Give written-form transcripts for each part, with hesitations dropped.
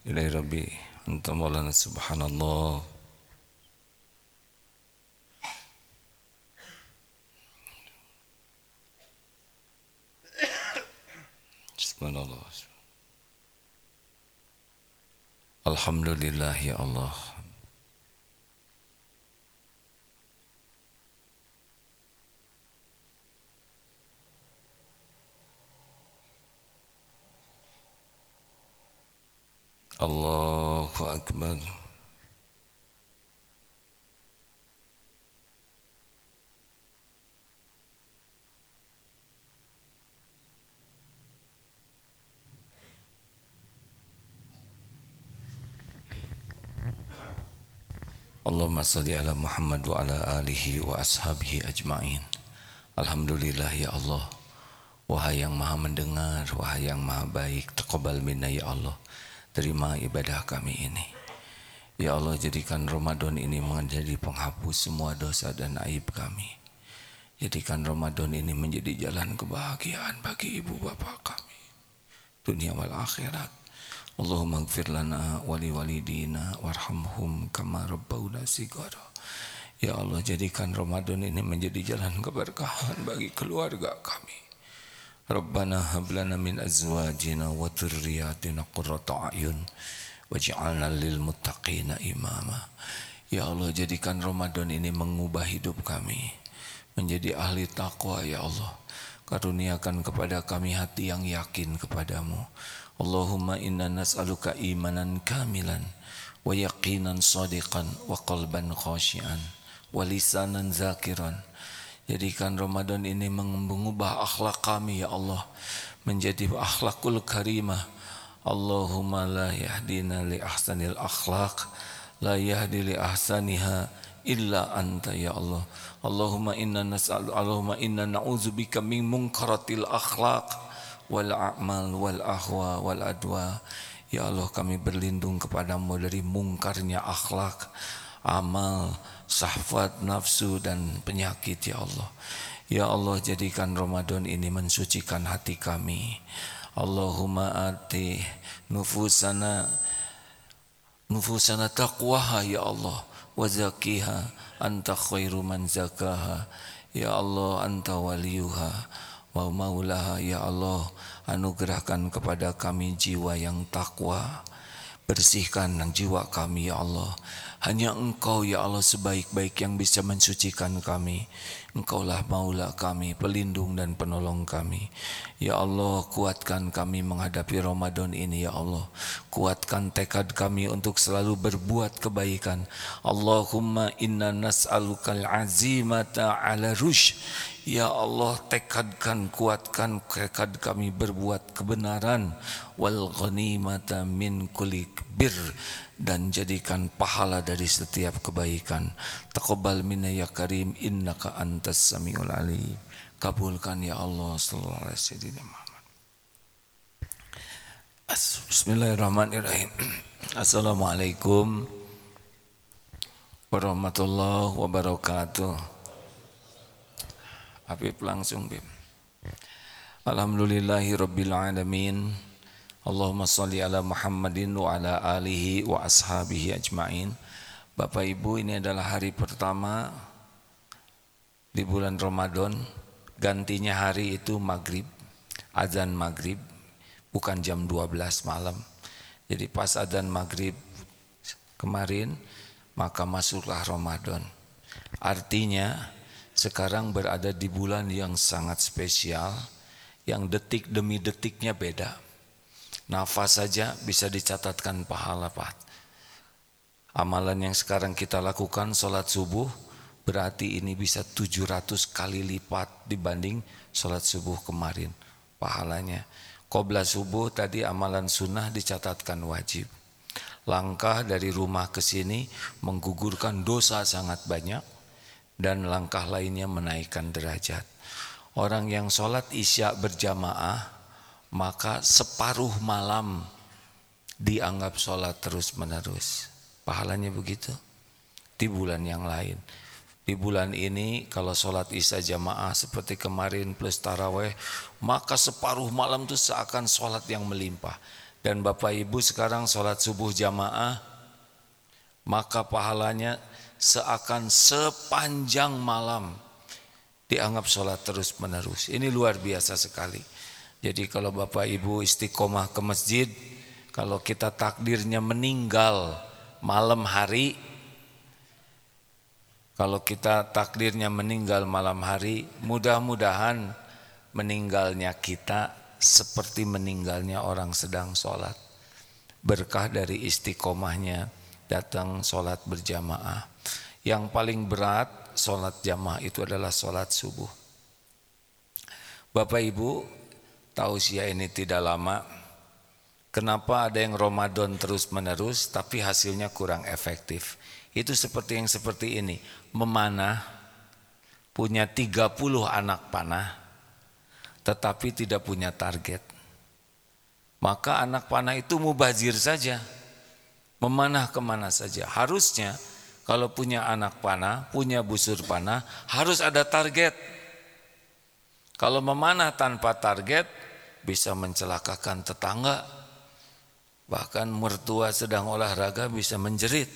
إلهي ربي أنت مولانا سبحان الله. سبحان الله. الحمد لله يا الله. الله أكبر. Allahumma salli ala Muhammad wa ala alihi wa ashabihi ajma'in. Alhamdulillah ya Allah. Wahai yang maha mendengar, wahai yang maha baik, taqabbal minna ya Allah. Terima ibadah kami ini. Ya Allah, jadikan Ramadan ini menjadi penghapus semua dosa dan aib kami. Jadikan Ramadan ini menjadi jalan kebahagiaan bagi ibu bapa kami, dunia wal akhirat. Allahumma ighfir lana wa li walidina warhamhum kama rabbawna shighara. Ya Allah, jadikan Ramadan ini menjadi jalan keberkahan bagi keluarga kami. Rabbana hab lana min azwajina wa dhurriyyatina qurrata a'yun waj'alna lil muttaqina imama. Ya Allah, jadikan Ramadan ini mengubah hidup kami menjadi ahli taqwa ya Allah. Karuniakan kepada kami hati yang yakin kepadamu. Allahumma inna nas'aluka imanan kamilan wa yaqinan shadiqan wa qalban khashian wa lisanan zakiran. Jadikan Ramadan ini mengubah akhlak kami ya Allah menjadi akhlakul karimah. Allahumma la yahdina li ahsanil akhlaq, la yahdi li ahsaniha illa anta ya Allah. Allahumma inna na'udzubika min munkaratil akhlaq wal a'mal wal ahwa wal adwa. Ya Allah, kami berlindung kepadamu dari mungkarnya akhlak, amal, syahwat, nafsu dan penyakit ya Allah. Ya Allah, jadikan Ramadan ini mensucikan hati kami. Allahumma ati nufusana taqwaha ya Allah wa zakiha anta khairu man zakaha. Ya Allah, anta waliyuha wa maulaha. Ya Allah, anugerahkan kepada kami jiwa yang takwa. Bersihkan jiwa kami ya Allah. Hanya Engkau ya Allah sebaik-baik yang bisa mensucikan kami. Engkaulah maula kami, pelindung dan penolong kami. Ya Allah, kuatkan kami menghadapi Ramadan ini ya Allah. Kuatkan tekad kami untuk selalu berbuat kebaikan. Allahumma inna nas'alukal azimata ala rusyd. Ya Allah, tekadkan, kuatkan tekad kami berbuat kebenaran. Wal ghanimata min kulli bir. Dan jadikan pahala dari setiap kebaikan. Taqabbal minna ya karim innaka antas samiul alim. Kabulkan ya Allah sallallahu alaihi wasallam. Bismillahirrahmanirrahim. Assalamualaikum warahmatullahi wabarakatuh. Habib langsung Bib. Alhamdulillahi rabbil alamin. Allahumma salli ala Muhammadin wa ala alihi wa ashabihi ajma'in. Bapak Ibu, ini adalah hari pertama di bulan Ramadan. Gantinya hari itu maghrib, azan maghrib, bukan jam 12 malam. Jadi pas azan maghrib kemarin, maka masuklah Ramadan. Artinya sekarang berada di bulan yang sangat spesial, yang detik demi detiknya beda. Nafas saja bisa dicatatkan pahala Pak. Amalan yang sekarang kita lakukan, sholat subuh, berarti ini bisa 700 kali lipat dibanding sholat subuh kemarin pahalanya. Qobla subuh tadi amalan sunnah dicatatkan wajib. Langkah dari rumah ke sini menggugurkan dosa sangat banyak, dan langkah lainnya menaikkan derajat. Orang yang sholat isya berjamaah, maka separuh malam dianggap sholat terus menerus. Pahalanya begitu. Di bulan yang lain, di bulan ini kalau sholat isya jamaah seperti kemarin plus taraweh, maka separuh malam itu seakan sholat yang melimpah. Dan Bapak Ibu sekarang sholat subuh jamaah, maka pahalanya seakan sepanjang malam dianggap sholat terus menerus. Ini luar biasa sekali. Jadi kalau Bapak Ibu istiqomah ke masjid, kalau kita takdirnya meninggal malam hari, mudah-mudahan meninggalnya kita seperti meninggalnya orang sedang sholat. Berkah dari istiqomahnya datang sholat berjamaah. Yang paling berat sholat jamaah itu adalah sholat subuh. Bapak Ibu, tausiah ini tidak lama. Kenapa ada yang Ramadan terus menerus tapi hasilnya kurang efektif? Itu seperti yang seperti ini, memanah, punya 30 anak panah, tetapi tidak punya target. Maka anak panah itu mubazir saja, memanah kemana saja. Harusnya kalau punya anak panah, punya busur panah, harus ada target. Kalau memanah tanpa target, bisa mencelakakan tetangga. Bahkan mertua sedang olahraga bisa menjerit.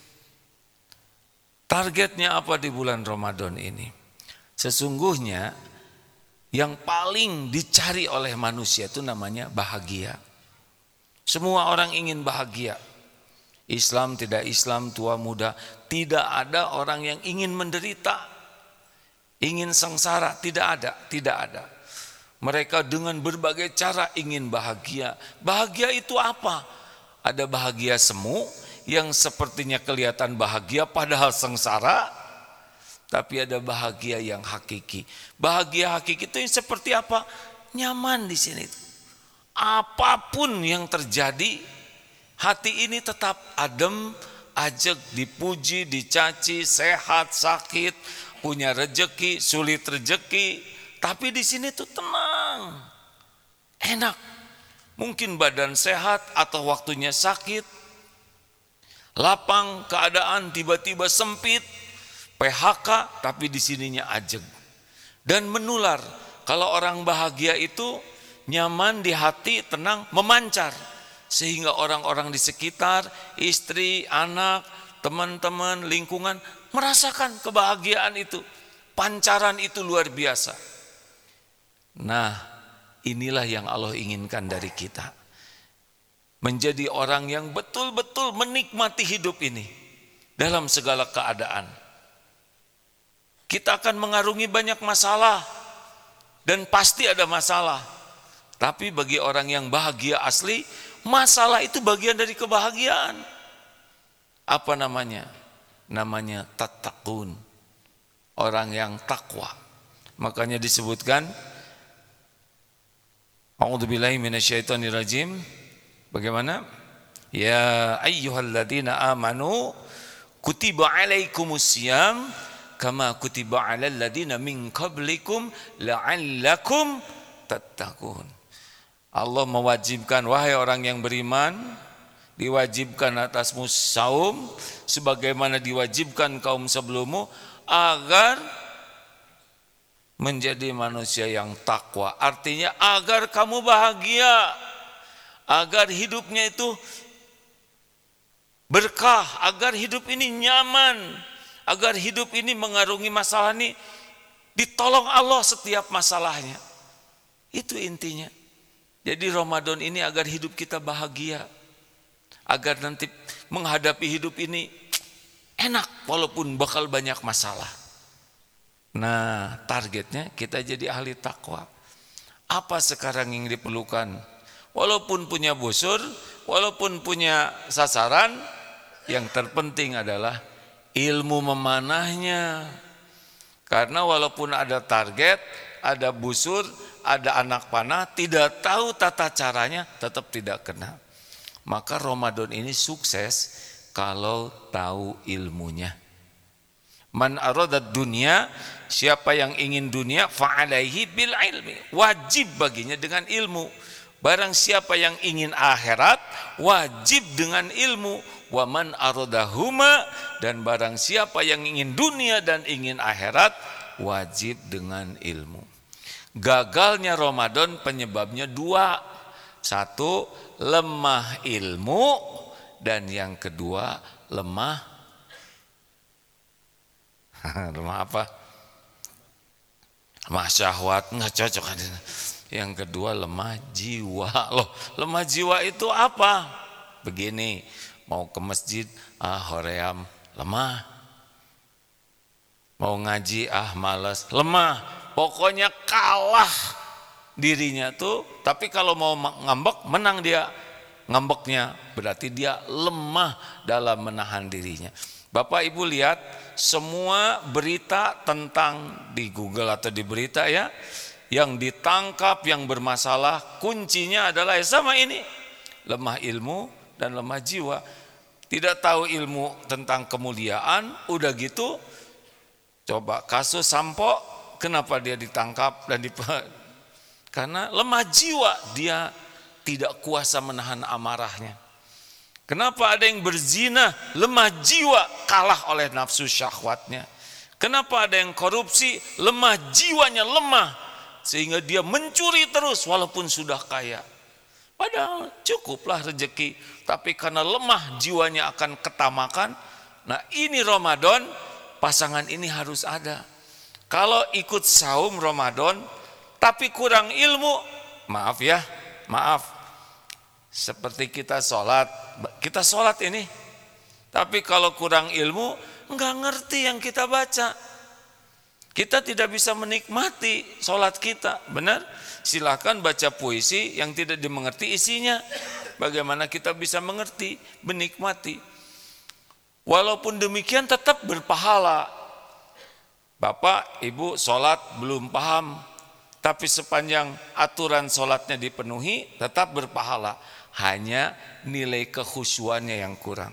Targetnya apa di bulan Ramadan ini? Sesungguhnya yang paling dicari oleh manusia itu namanya bahagia. Semua orang ingin bahagia. Islam tidak Islam, tua muda, tidak ada orang yang ingin menderita, ingin sengsara, tidak ada. Mereka dengan berbagai cara ingin bahagia. Bahagia itu apa? Ada bahagia semu yang sepertinya kelihatan bahagia padahal sengsara, tapi ada bahagia yang hakiki. Bahagia hakiki itu yang seperti apa? Nyaman di sini. Apapun yang terjadi, hati ini tetap adem, ajeg, dipuji, dicaci, sehat, sakit, punya rejeki, sulit rejeki, tapi di sini tuh tenang, enak. Mungkin badan sehat atau waktunya sakit, lapang keadaan tiba-tiba sempit, PHK, tapi di sininya ajeg. Dan menular. Kalau orang bahagia itu nyaman di hati, tenang, memancar. Sehingga orang-orang di sekitar, istri, anak, teman-teman, lingkungan merasakan kebahagiaan itu. Pancaran itu luar biasa. Nah, inilah yang Allah inginkan dari kita. Menjadi orang yang betul-betul menikmati hidup ini dalam segala keadaan. Kita akan mengarungi banyak masalah dan pasti ada masalah. Tapi bagi orang yang bahagia asli, masalah itu bagian dari kebahagiaan. Apa namanya? Namanya tattaqun. Orang yang takwa. Makanya disebutkan, A'udzubillahi minasyaitonirrajim. Bagaimana? Ya ayyuhalladzina amanu kutiba alaikumusiyam kama kutiba alal ladzina min qablikum la'allakum tattaqun. Allah mewajibkan, wahai orang yang beriman, diwajibkan atasmu saum sebagaimana diwajibkan kaum sebelummu agar menjadi manusia yang takwa. Artinya agar kamu bahagia, agar hidupnya itu berkah, agar hidup ini nyaman, agar hidup ini mengarungi masalah ini ditolong Allah setiap masalahnya. Itu intinya. Jadi Ramadan ini agar hidup kita bahagia, agar nanti menghadapi hidup ini enak walaupun bakal banyak masalah. Nah, targetnya kita jadi ahli takwa. Apa sekarang yang diperlukan? Walaupun punya busur, walaupun punya sasaran, yang terpenting adalah ilmu memanahnya. Karena walaupun ada target, ada busur, ada anak panah, tidak tahu tata caranya, tetap tidak kena. Maka Ramadan ini sukses kalau tahu ilmunya. Man aradad dunya, siapa yang ingin dunia, fa'alaihi bil ilmi, wajib baginya dengan ilmu. Barang siapa yang ingin akhirat, wajib dengan ilmu. Wa man aradahuma, dan barang siapa yang ingin dunia dan ingin akhirat, wajib dengan ilmu. Gagalnya Ramadan penyebabnya dua. Satu, lemah ilmu, dan yang kedua lemah apa? Lemah syahwat, nggak cocok. Yang kedua lemah jiwa. Loh, lemah jiwa itu apa? Begini, mau ke masjid, hoream, lemah. Mau ngaji, malas, lemah. Pokoknya kalah dirinya tuh. Tapi kalau mau ngambek, menang dia. Ngambeknya berarti dia lemah dalam menahan dirinya. Bapak Ibu lihat, semua berita tentang di Google atau di berita ya, yang ditangkap, yang bermasalah, kuncinya adalah sama ini, lemah ilmu dan lemah jiwa. Tidak tahu ilmu tentang kemuliaan, udah gitu, coba kasus Sampo, kenapa dia ditangkap dan karena lemah jiwa, dia tidak kuasa menahan amarahnya. Kenapa ada yang berzina, lemah jiwa, kalah oleh nafsu syahwatnya. Kenapa ada yang korupsi, lemah jiwanya lemah, sehingga dia mencuri terus walaupun sudah kaya. Padahal cukuplah rezeki, tapi karena lemah jiwanya akan ketamakan. Nah ini Ramadan, pasangan ini harus ada. Kalau ikut saum Ramadan, tapi kurang ilmu, maaf ya, maaf. Seperti kita sholat ini, tapi kalau kurang ilmu, enggak ngerti yang kita baca. Kita tidak bisa menikmati sholat kita, benar? Silakan baca puisi yang tidak dimengerti isinya. Bagaimana kita bisa mengerti, menikmati? Walaupun demikian tetap berpahala. Bapak, Ibu sholat belum paham, tapi sepanjang aturan sholatnya dipenuhi, tetap berpahala. Hanya nilai kekhusyuannya yang kurang.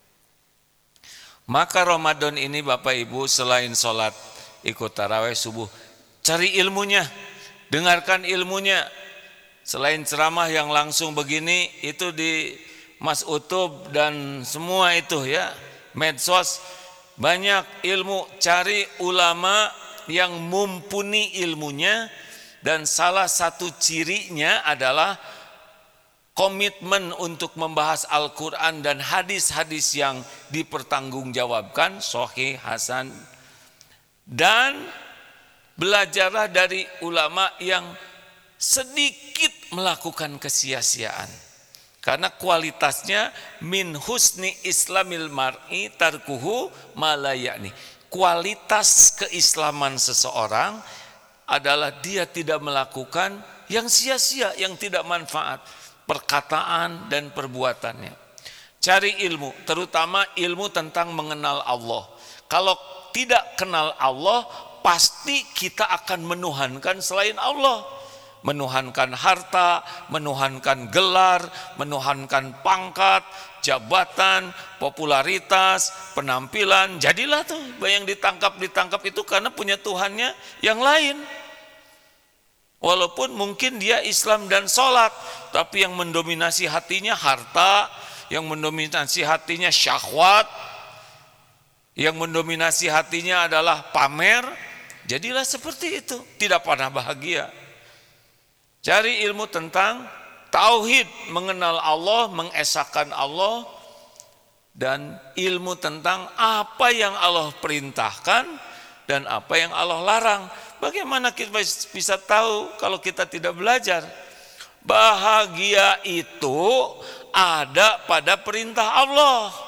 Maka Ramadan ini Bapak Ibu, selain sholat ikut tarawih subuh, cari ilmunya, dengarkan ilmunya. Selain ceramah yang langsung begini, itu di Mas Utub dan semua itu ya, medsos, banyak ilmu. Cari ulama yang mumpuni ilmunya, dan salah satu cirinya adalah komitmen untuk membahas Al-Quran dan hadis-hadis yang dipertanggungjawabkan, sahih, hasan. Dan belajarlah dari ulama yang sedikit melakukan kesia-siaan. Karena kualitasnya min husni islamil mar'i tarkuhu malayani. Kualitas keislaman seseorang adalah dia tidak melakukan yang sia-sia, yang tidak manfaat. Perkataan dan perbuatannya. Cari ilmu, terutama ilmu tentang mengenal Allah. Kalau tidak kenal Allah, pasti kita akan menuhankan selain Allah. Menuhankan harta, menuhankan gelar, menuhankan pangkat, jabatan, popularitas, penampilan. Jadilah tuh yang ditangkap itu karena punya Tuhannya yang lain. Walaupun mungkin dia Islam dan sholat, tapi yang mendominasi hatinya harta, yang mendominasi hatinya syahwat, yang mendominasi hatinya adalah pamer. Jadilah seperti itu, tidak pernah bahagia. Cari ilmu tentang tauhid, mengenal Allah, mengesahkan Allah, dan ilmu tentang apa yang Allah perintahkan dan apa yang Allah larang. Bagaimana kita bisa tahu kalau kita tidak belajar? Bahagia itu ada pada perintah Allah.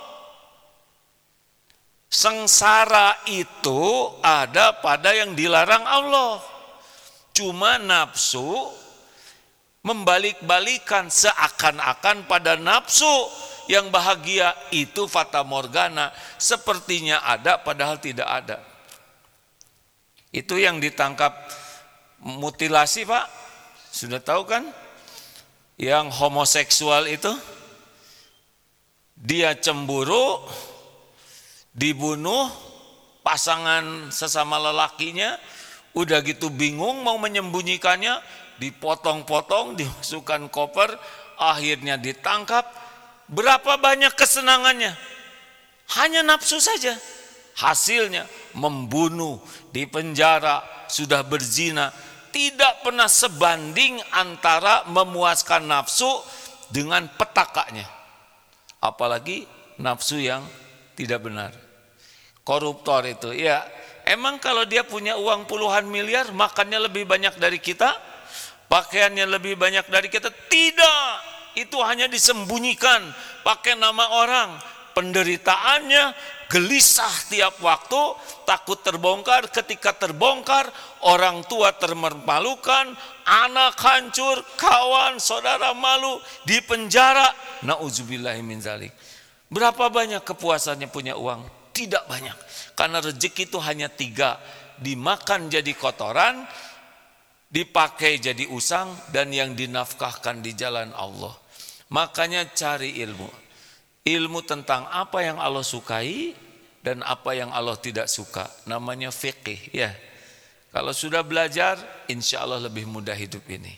Sengsara itu ada pada yang dilarang Allah. Cuma nafsu membalik-balikan, seakan-akan pada nafsu yang bahagia itu fata morgana, sepertinya ada padahal tidak ada. Itu yang ditangkap mutilasi, Pak. Sudah tahu kan? Yang homoseksual itu dia cemburu, dibunuh pasangan sesama lelakinya, udah gitu bingung mau menyembunyikannya, dipotong-potong, dimasukkan koper, akhirnya ditangkap. Berapa banyak kesenangannya? Hanya nafsu saja. Hasilnya membunuh, dipenjara, sudah berzina, tidak pernah sebanding antara memuaskan nafsu dengan petakanya. Apalagi nafsu yang tidak benar. Koruptor itu, ya emang kalau dia punya uang puluhan miliar, makannya lebih banyak dari kita, pakaiannya lebih banyak dari kita? Tidak, itu hanya disembunyikan pakai nama orang. Penderitaannya gelisah tiap waktu, takut terbongkar. Ketika terbongkar, orang tua termalukan, anak hancur, kawan, saudara malu, di penjara. Nauzubillahi min zalik. Berapa banyak kepuasannya punya uang? Tidak banyak. Karena rezeki itu hanya 3. Dimakan jadi kotoran, dipakai jadi usang, dan yang dinafkahkan di jalan Allah. Makanya cari ilmu. Ilmu tentang apa yang Allah sukai dan apa yang Allah tidak suka. Namanya fiqih, ya. Kalau sudah belajar, insya Allah lebih mudah hidup ini.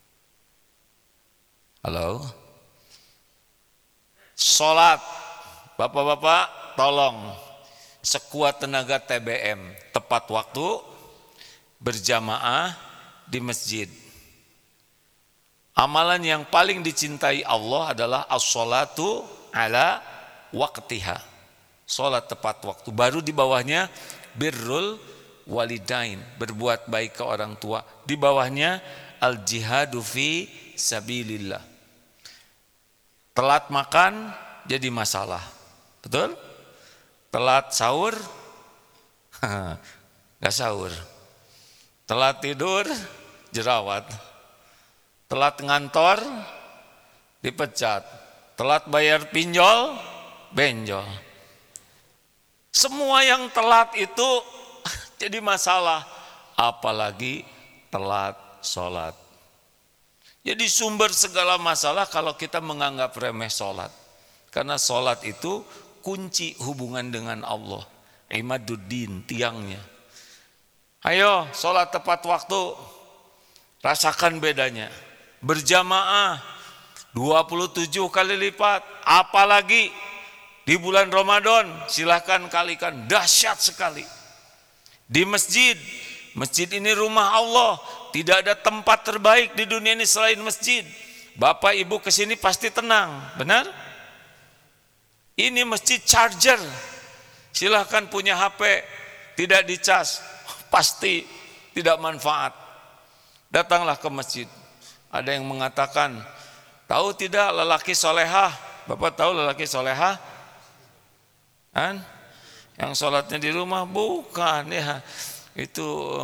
Halo? Sholat, bapak-bapak tolong sekuat tenaga TBM, tepat waktu, berjamaah di masjid. Amalan yang paling dicintai Allah adalah as-sholatu ala waqtiha. Sholat tepat waktu. Baru di bawahnya birrul walidain, berbuat baik ke orang tua. Di bawahnya al-jihadu fi sabilillah. Telat makan jadi masalah. Betul? Telat sahur, gak sahur. Telat tidur, jerawat. Telat ngantor, dipecat. Telat bayar pinjol, benjol. Semua yang telat itu jadi masalah. Apalagi telat sholat. Jadi sumber segala masalah kalau kita menganggap remeh sholat. Karena sholat itu kunci hubungan dengan Allah. Imaduddin, tiangnya. Ayo sholat tepat waktu. Rasakan bedanya. Berjamaah 27 kali lipat, apalagi di bulan Ramadan, silahkan kalikan, dahsyat sekali. Di masjid, masjid ini rumah Allah, tidak ada tempat terbaik di dunia ini selain masjid. Bapak ibu kesini pasti tenang, benar? Ini masjid charger, silahkan punya HP, tidak dicas, pasti tidak manfaat. Datanglah ke masjid. Ada yang mengatakan, tahu tidak lelaki solehah? Bapak tahu lelaki solehah? Kan? Yang sholatnya di rumah? Bukan ya. Itu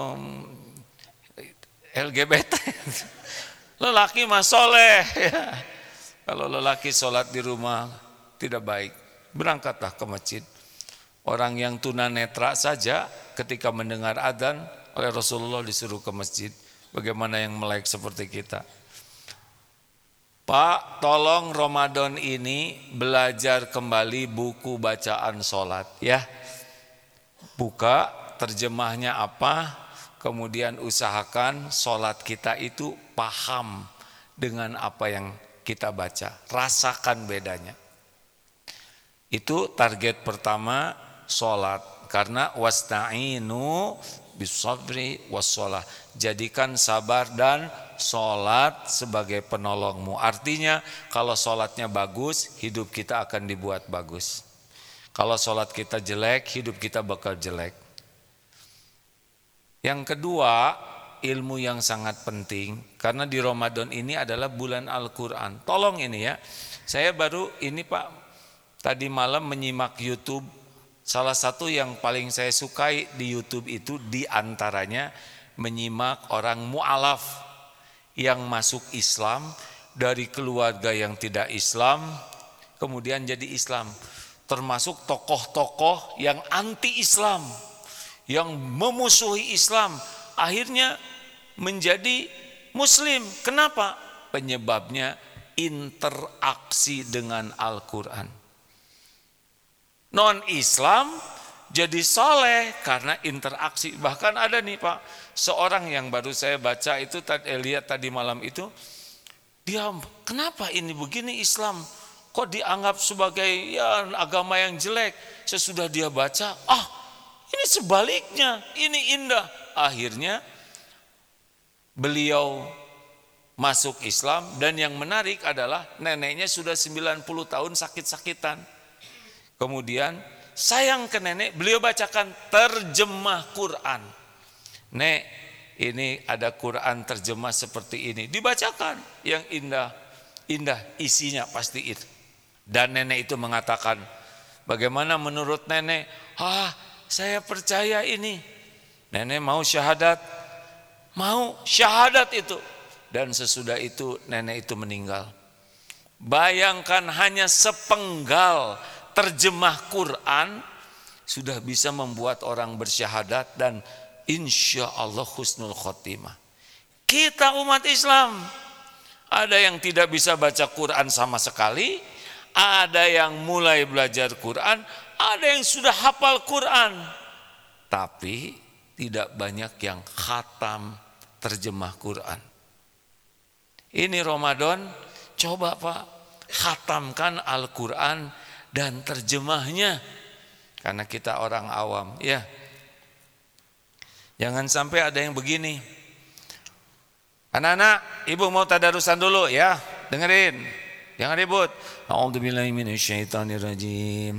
LGBT. Lelaki mah soleh ya. Kalau lelaki sholat di rumah tidak baik, berangkatlah ke masjid. Orang yang tunanetra saja ketika mendengar adzan oleh Rasulullah disuruh ke masjid. Bagaimana yang melek seperti kita? Pak, tolong Ramadan ini belajar kembali buku bacaan sholat ya. Buka terjemahnya apa, kemudian usahakan sholat kita itu paham dengan apa yang kita baca. Rasakan bedanya. Itu target pertama sholat. Karena wasta'inu bisabri wassholah. Jadikan sabar dan sholat sebagai penolongmu. Artinya kalau sholatnya bagus, hidup kita akan dibuat bagus. Kalau sholat kita jelek, hidup kita bakal jelek. Yang kedua, ilmu yang sangat penting. Karena di Ramadan ini adalah bulan Al-Quran. Tolong ini ya, saya baru ini Pak, tadi malam menyimak YouTube. Salah satu yang paling saya sukai di YouTube itu diantaranya menyimak orang mu'alaf yang masuk Islam dari keluarga yang tidak Islam kemudian jadi Islam, termasuk tokoh-tokoh yang anti-Islam, yang memusuhi Islam, akhirnya menjadi Muslim. Kenapa? Penyebabnya interaksi dengan Al-Quran. Non-Islam jadi soleh karena interaksi. Bahkan ada nih Pak, seorang yang baru saya baca itu, lihat tadi malam itu, dia kenapa ini begini Islam? Kok dianggap sebagai ya agama yang jelek? Sesudah dia baca, ini sebaliknya, ini indah. Akhirnya beliau masuk Islam, dan yang menarik adalah neneknya sudah 90 tahun sakit-sakitan. Kemudian sayang ke nenek, beliau bacakan terjemah Quran. Nek, ini ada Quran terjemah seperti ini, dibacakan yang indah isinya pasti itu. Dan nenek itu mengatakan, bagaimana menurut nenek? Saya percaya ini. Nenek mau syahadat, mau syahadat itu. Dan sesudah itu nenek itu meninggal. Bayangkan hanya sepenggal terjemah Quran sudah bisa membuat orang bersyahadat dan insya Allah husnul khotimah. Kita umat Islam, ada yang tidak bisa baca Quran sama sekali, ada yang mulai belajar Quran, ada yang sudah hafal Quran, tapi tidak banyak yang khatam terjemah Quran. Ini Ramadan, coba Pak, khatamkan Al-Quran dan terjemahnya. Karena kita orang awam, ya. Jangan sampai ada yang begini. Anak-anak, ibu mau tadarusan dulu ya, dengerin. Jangan ribut. A'udzubillahi minasyaitonirrajim.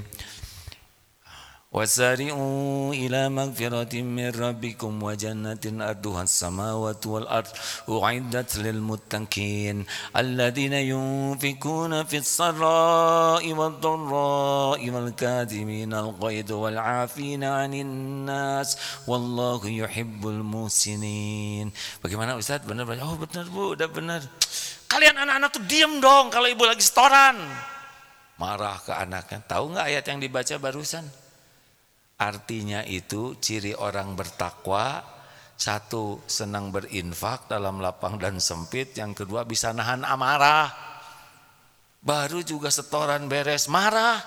Wasari'u ila magfiratin min rabbikum wa jannatin arduha as-samawati wal ard u'iddat lil muttaqin alladziina yunfikuna fis sarra'i wad dharra'i wal kadhimina al ghaidha wal 'afina 'anil nas wallahu yuhibbul muhsinin. Bagaimana Ustaz? Benar? Oh benar Bu, udah benar. Kalian anak-anak tuh diam dong kalau ibu lagi setoran. Marah ke anaknya. Tahu nggak ayat yang dibaca barusan? Artinya itu ciri orang bertakwa, satu senang berinfak dalam lapang dan sempit, yang kedua bisa nahan amarah. Baru juga setoran beres marah.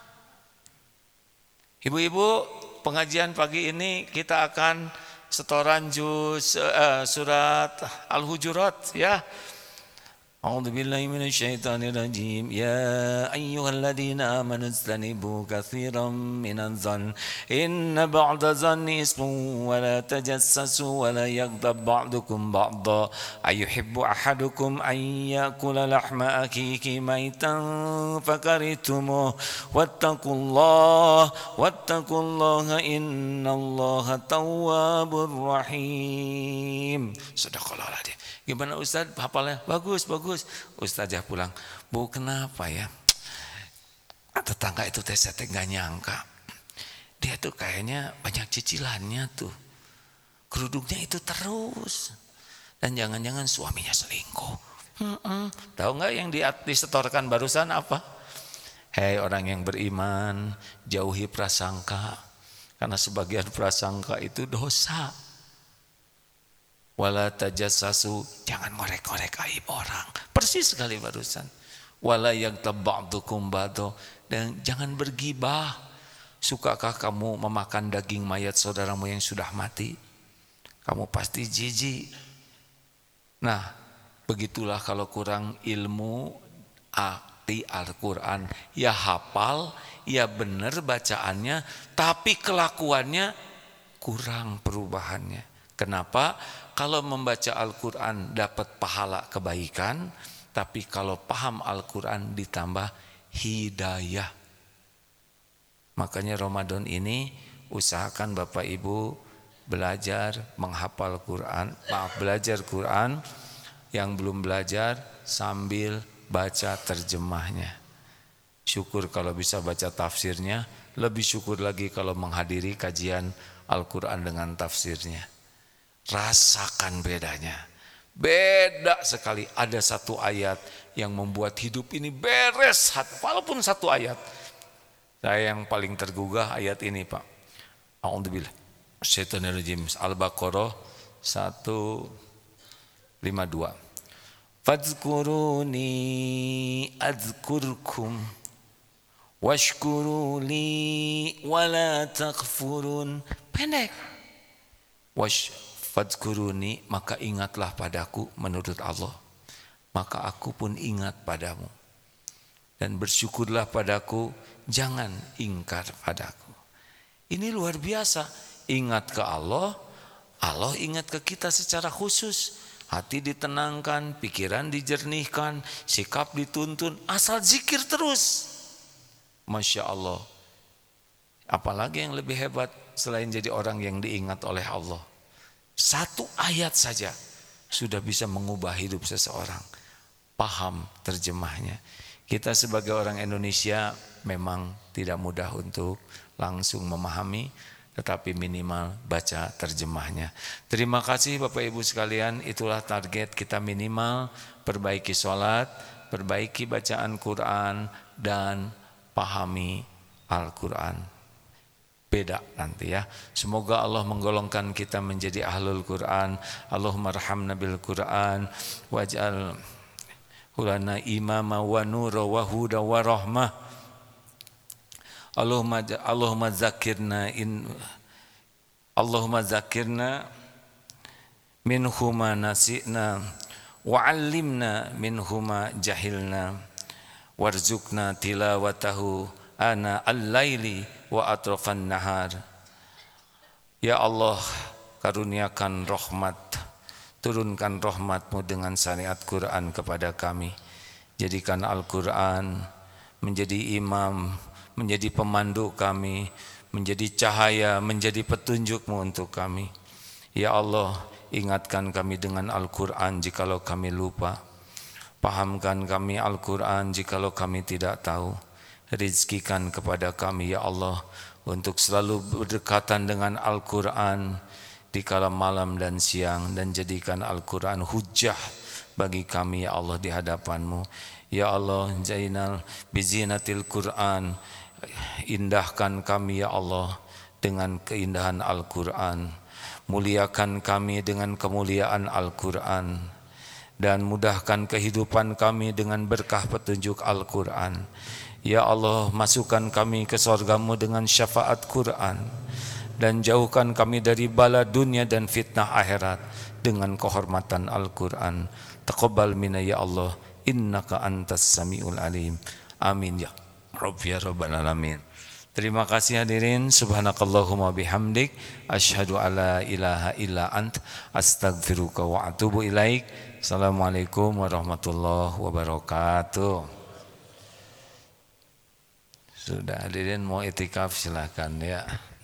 Ibu-ibu, pengajian pagi ini kita akan setoran surat Al-Hujurat ya. أعوذ بالله من الشيطان الرجيم يا أيها الذين آمنوا اجتنبوا كثيرا من الظن إن بعض الظن إثم ولا تجسسوا ولا يغتب بعضكم بعضا أيحب أحدكم أن يأكل لحم أخيه ميتا فكرهتموه واتقوا الله إن الله تواب رحيم. Sadaqallahu aladzim. Gimana Ustaz hafalnya? Bagus. Ustazah pulang, Bu kenapa ya? Tetangga itu saya nggak nyangka. Dia tuh kayaknya banyak cicilannya tuh. Kerudungnya itu terus. Dan jangan-jangan suaminya selingkuh. Tahu nggak yang disetorkan barusan apa? Hei orang yang beriman, jauhi prasangka. Karena sebagian prasangka itu dosa. Wala tajassasu, jangan ngorek-ngorek aib orang. Persis sekali barusan. Wala yaghtab ba'dukum ba'da, dan jangan bergibah. Sukakah kamu memakan daging mayat saudaramu yang sudah mati? Kamu pasti jijik. Nah, begitulah kalau kurang ilmu arti Al-Quran. Ya hafal, ya benar bacaannya, tapi kelakuannya kurang perubahannya. Kenapa? Kalau membaca Al-Quran dapat pahala kebaikan, tapi kalau paham Al-Quran ditambah hidayah. Makanya Ramadan ini usahakan Bapak Ibu belajar menghafal Quran, belajar Quran. Yang belum belajar sambil baca terjemahnya. Syukur kalau bisa baca tafsirnya, lebih syukur lagi kalau menghadiri kajian Al-Quran dengan tafsirnya. Rasakan bedanya. Beda sekali. Ada satu ayat yang membuat hidup ini beres. Walaupun satu ayat. Saya yang paling tergugah ayat ini Pak. A'udzubillah syaitonirrajim. Al-Baqarah 152. Fadzkuruni adzkurkum washkuruli wala takfurun. Pendek. Fadzkuruni, maka ingatlah padaku menurut Allah, maka aku pun ingat padamu. Dan bersyukurlah padaku, jangan ingkar padaku. Ini luar biasa. Ingat ke Allah, Allah ingat ke kita secara khusus. hati ditenangkan, pikiran dijernihkan, sikap dituntun, asal zikir terus. Masya Allah. Apalagi yang lebih hebat selain jadi orang yang diingat oleh Allah. Satu ayat saja sudah bisa mengubah hidup seseorang. Paham terjemahnya. Kita sebagai orang Indonesia memang tidak mudah untuk langsung memahami, tetapi minimal baca terjemahnya. Terima kasih Bapak Ibu sekalian, itulah target kita, minimal perbaiki sholat, perbaiki bacaan Quran, dan pahami Al-Quran. Beda nanti ya. Semoga Allah menggolongkan kita menjadi ahlul Quran. Allahumma arhamna bil Quran waj'al lana imama wa nura wa huda wa rahmah. Allahumma zakirna minhuma nasi'na wa 'allimna minhuma jahilna warzuqna tilawatahu ana al-laili wa atrafan nahar. Ya Allah, karuniakan rahmat, turunkan rahmat-Mu dengan syariat Quran kepada kami. Jadikan Al-Quran menjadi imam, menjadi pemandu kami, menjadi cahaya, menjadi petunjuk-Mu untuk kami. Ya Allah, ingatkan kami dengan Al-Quran jikalau kami lupa. Pahamkan kami Al-Quran jikalau kami tidak tahu. Rizkikan kepada kami ya Allah untuk selalu berdekatan dengan Al-Quran di kala malam dan siang, dan jadikan Al-Quran hujjah bagi kami ya Allah di hadapan-Mu. Ya Allah, zainal bizinatil Quran, indahkan kami ya Allah dengan keindahan Al-Quran. Muliakan kami dengan kemuliaan Al-Quran, dan mudahkan kehidupan kami dengan berkah petunjuk Al-Quran. Ya Allah, masukkan kami ke surga-Mu dengan syafaat Quran, dan jauhkan kami dari bala dunia dan fitnah akhirat dengan kehormatan Al-Quran. Taqabbal minna ya Allah, innaka antas samiul alim. Amin ya Rabbi ya Rabbal alamin. Terima kasih hadirin. Subhanakallahumma bihamdik, asyhadu alla ilaha illa ant, astaghfiruka wa atubu ilaik. Assalamualaikum warahmatullahi wabarakatuh. Sudah hadirin mau itikaf silakan ya.